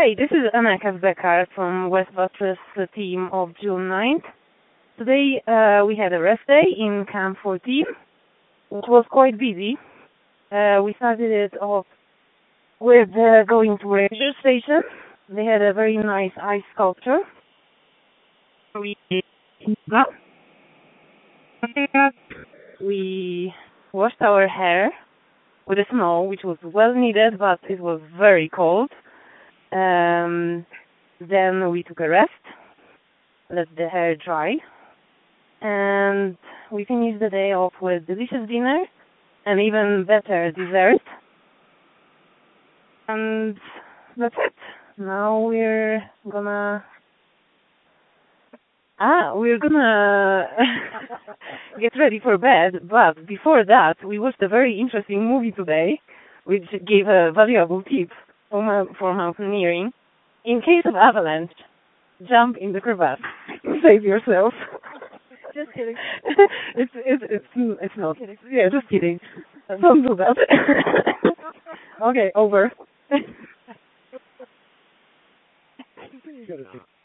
Hi, this is Anna Kazbekar from Westbuses team of June 9th. Today we had a rest day in Camp 14, which was quite busy. We started it off with going to Ranger Station. They had a very nice ice sculpture. We washed our hair with the snow, which was well needed, but it was very cold. Then we took a rest, let the hair dry, and we finished the day off with delicious dinner and even better dessert. And that's it. Now we're gonna get ready for bed, but before that, we watched a very interesting movie today, which gave a valuable tip for mountaineering. In case of avalanche, jump in the crevasse. Save yourself. Just kidding. It's not. Yeah, just kidding. Don't do that. Okay, over. You gotta take